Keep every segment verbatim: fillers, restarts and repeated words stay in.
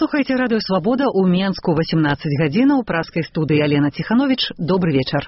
Слухайте радыё Свабода ў Менску восемнадцать гадзінаў, праскай студыі Алена Тиханович. Добры вечар.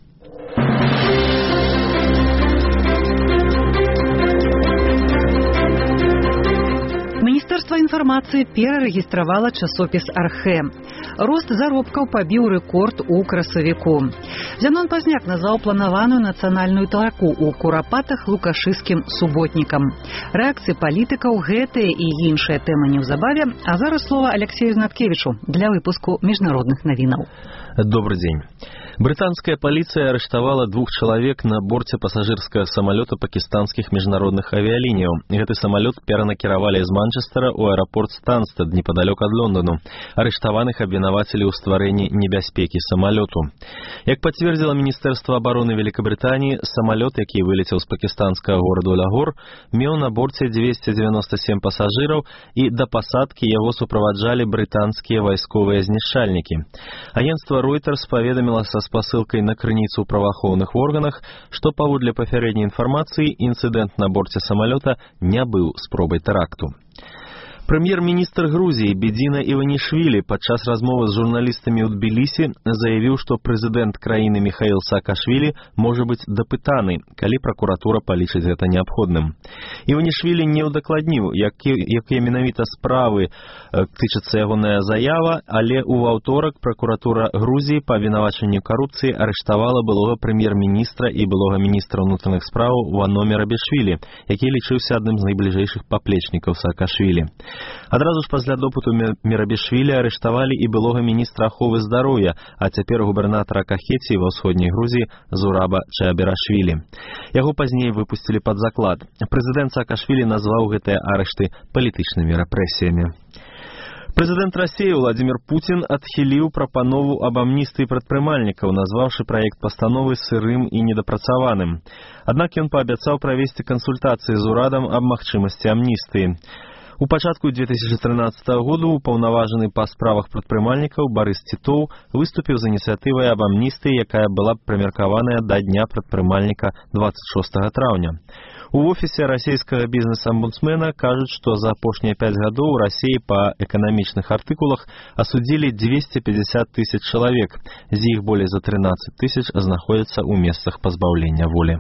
Міністэрства інфармацыі перарэгістравала часопіс «Архэ». Рост заробкаў пабіў рэкорд у красавіку. Зянон Пазняк назваў планаваную нацыянальную тараку ў курапатах лукашыскім суботнікам. Рэакцыі палітыкаў, гэтыя і іншыя тэмы неўзабаве, а зараз слова Алексею Знаткевічу для выпуску міжнародных навінаў. Добрый день. Британская полиция арыштавала двух человек на борце пассажирского самолета пакистанских международных авиалиний. Гэты самолет перанакіравалі из Манчестера у аэропорт Станстед, неподалеку от Лондону. Арыштаваных обвинавателі ў стварэнні небяспекі самолету. Як подтвердило Министерство обороны Великобритании, самолет, які вылетел с пакистанского города Лагор, меў на борце двести девяносто семь пассажиров, и до посадки его сопровождали британские войсковые знішчальники. Агентство Reuters поведомило со спасылкай на крыніцу ў праваахоўных органах, што паводле папярэдняй інфармацыі інцыдэнт на борце самолета не быў спробай тэракту. Прэм'ер-міністр Грузіі Бедзіна Іванішвілі падчас размовы з журналістамі ў Тбілісі заявіў, што прэзідэнт краіны Міхаіл Саакашвілі можа быць дапытаны, калі пракуратура палічыць гэта неабходным. Іванішвілі не ўдакладніў, якія менавіта справы тычыцца ягоная заява, але ў аўторак пракуратура Грузіі па абвінавачанню карупцыі арыштавала былога прэм'ер-міністра і былога міністра ўнутраных спраў Вано Мерабішвілі, які лічыўся адным з найбліжэйшых паплечнікаў Саакашвілі. Адразу ж пасля допыту Мерабішвілі арыштавалі і былога міністра аховы здароўя, а цяпер губернатара Кахеціі ва ўсходняй Грузіі Зураба Чааберашвілі. Яго пазней выпусцілі пад заклад. Прэзідэнт Саакашвілі назваў гэтыя арышты палітычнымі рэпрэсіямі. Прэзідэнт Расіі Владзімір Пуцін адхіліў прапанову аб амністыі прадпрымальнікаў, назваўшы праект пастановы сырым і недапрацаваным. Аднак ён паабяцаў правесці кансультацыі з урадам аб магчымасці амністыі. У пачатку две тысячи тринадцатого году упаўнаважаны па справах прадпрымальнікаў Барыс Цітоў выступіў з ініцыятывай аб амністыі, якая была прымеркаваная да дня прадпрымальніка двадцать шостага траўня. У офісе расійскага бізнес-амбудсмена кажуць, што за апошнія пяць гадоў у Расіі па эканамічных артыкулах асудзілі двести пятьдесят тысяч чалавек, з іх болей за тринадцать тысяч знаходзяцца ў месцах пазбаўлення волі.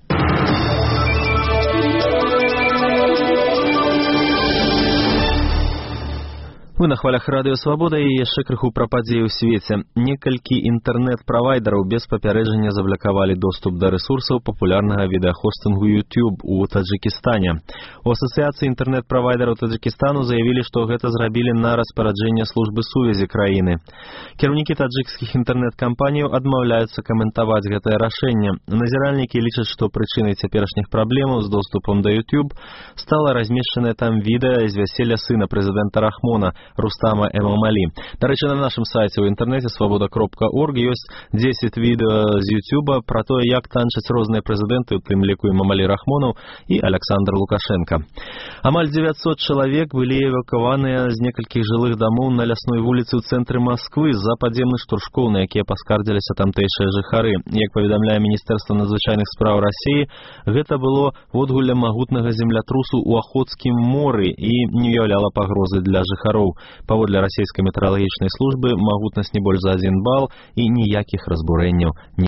Вы на хвалях радыё Свабода і яшчэ крыху пра падзеі ў свеце. Некалькі інтэрнэт-правайдараў без папярэджання заблакавалі доступ да рэсурсаў папулярнага відэахостынгу YouTube у Таджикістане. У асацыяцыі інтэрнэт-правайдараў Таджикістану заявілі, што гэта зрабілі на распараджэнне службы сувязі краіны. Кіраўнікі таджикскіх інтэрнэт-кампаніяў адмаўляюцца каментаваць гэтае рашэнне. Назіральнікі лічаць, што прычынай цяперашніх праблемаў з доступам да YouTube стала размешчанае там відэа з вяселля сына прэзідэнта Рахмона Рустама Эмомалі. Дарэчы, на нашым сайце ў інтэрнэце свабода кропка орг ёсць дзесяць відэо з YouTube пра тое, як танчаць розныя прэзідэнты, у тым ліку Эмомалі Рахмонаў і Александр Лукашенко. Амаль дзевяцьсот чалавек былі эвакуаваныя з некалькіх жылых дамоў на лясной вуліцы ў цэнтры Масквы з-за падземных штуршкоў, на якія паскардзіліся тамтэйшыя жыхары. Як паведамляе Міністэрства надзвычайных спраў Расіі, гэта было водгулле магутнага землятрусу ў Ахоцкім моры і не ўяўляла пагрозы для жыхароў. Паводле расійскай метэаралагічнай службы магутнасць не больш за адзін бал і ніякіх разбурэнняў не